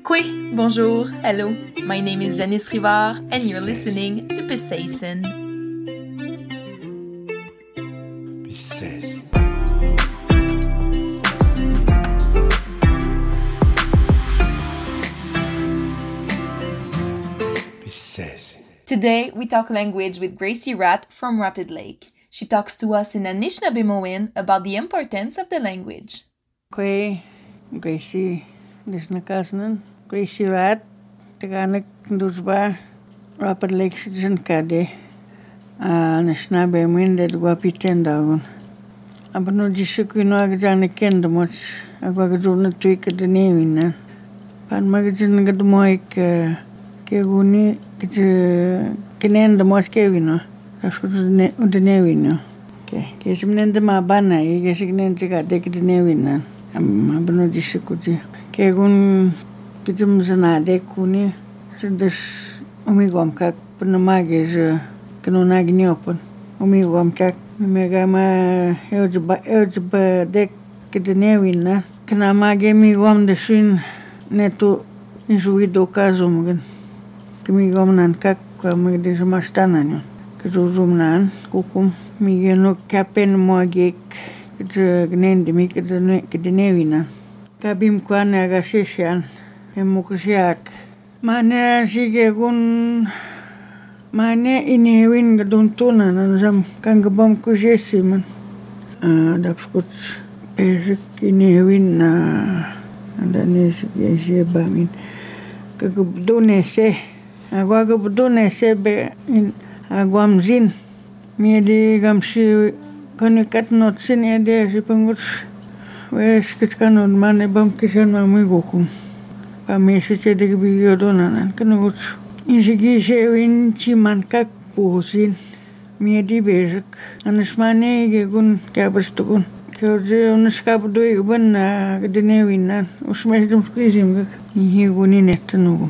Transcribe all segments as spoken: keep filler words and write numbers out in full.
Kwe, bonjour, hello. My name is Janice Rivard, and you're listening to Pisaysin. Pisaysin. Pisaysin. Today, we talk language with Gracie Rat from Rapid Lake. She talks to us in Anishinaabemowin about the importance of the language. Kwe, Gracie, Lisnakasanan, Gracie Rat, Taganak Nduzba, Rapid Lake Citizen Kade, Anishinaabemowin, that Wapitan Dagon. Abano Jisukuino Agajana Kendamot, Agwagazuna Tweak at the Nevin. Pan Magazine Gadamoik, Kevuni, Kenen the Moskevino. That's what the Nevin. Okay, Kesimnenda Mabana, Yegasignan take the Nevin. I'm Abano Jisukuji. Kegun Kitumzana de Kuni, so this Umigomkak, Panamagis, Kanonagni open. Umigomkak, Megama, Elzba deck, Kitanevina, Kanamage me gom the shin neto is widow Kazum. Kimigom nan kak, Magdis Mastanano. Kazumnan, Kukum, Migano Capen Mogek, Gnendemic at the Nevina. Kabim Kwana Gasishan, and Mukusiak. Mane Sigegun Mane in a wing don't tuna and some Kangabom Kujesiman. That's good. Perik in a win, and then is Bamin. Kagubdune se, Agwagubdune se be in Aguamzin. Medi Gamshi Konikat not sin a day, Ripanguts. Where's Kitkanon Mane Bumkishan Mamigokum? Pamisha de Biodonan and Kanuts. Insigishe win Chimankak Pusin. Medi Bezik, and Smane Gun Cabastokun. Kyoze on the scab doing one the Nevin, or smash them squeezing. He won in it to know.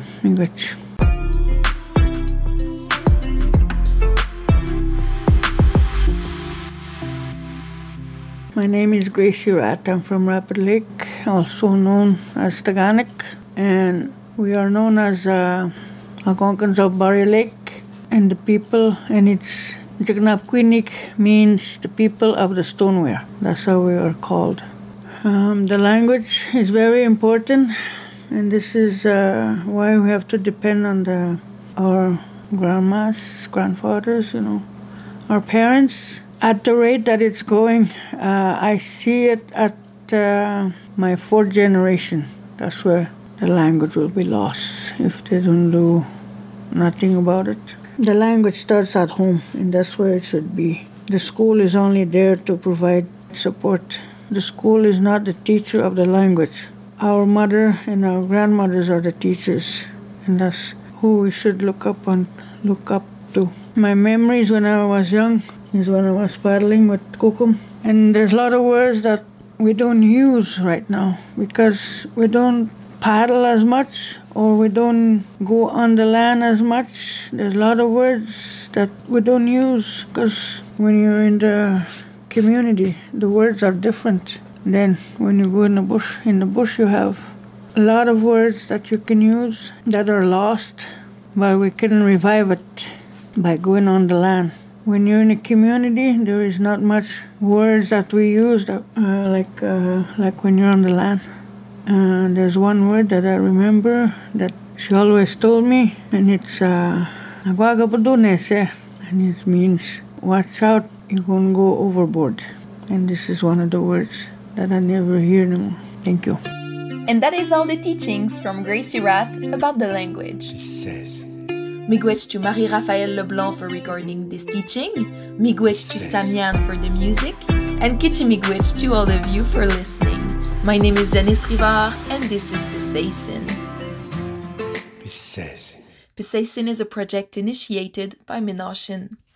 My name is Gracie Rat. I'm from Rapid Lake, also known as Taganik, and we are known as uh, Algonquins of Barry Lake, and the people, and it's Jagnapquinik means the people of the stoneware. That's how we are called. Um, the language is very important, and this is uh, why we have to depend on the our grandmas, grandfathers, you know, our parents. At the rate that it's going, uh, I see it at uh, my fourth generation. That's where the language will be lost if they don't do nothing about it. The language starts at home, and that's where it should be. The school is only there to provide support. The school is not the teacher of the language. Our mother and our grandmothers are the teachers, and that's who we should look up on, look up to. My memories when I was young is when I was paddling with Kukum, and there's a lot of words that we don't use right now because we don't paddle as much, or we don't go on the land as much. There's a lot of words that we don't use because when you're in the community, the words are different. Then when you go in the bush, in the bush you have a lot of words that you can use that are lost, but we can revive it by going on the land. When you're in a community, there is not much words that we use, that, uh, like uh, like when you're on the land. Uh, there's one word that I remember that she always told me, and it's Agwagabudunese, and it means, watch out, you're going to go overboard. And this is one of the words that I never hear anymore. Thank you. And that is all the teachings from Gracie Rat about the language. Pisaysin. Miigwech to Marie-Raphaël Leblanc for recording this teaching, miigwech to Samian for the music, and kichimigwech to all of you for listening. My name is Janice Rivard, and this is Pisaysin. Pisaysin. Pisaysin is a project initiated by Minashin.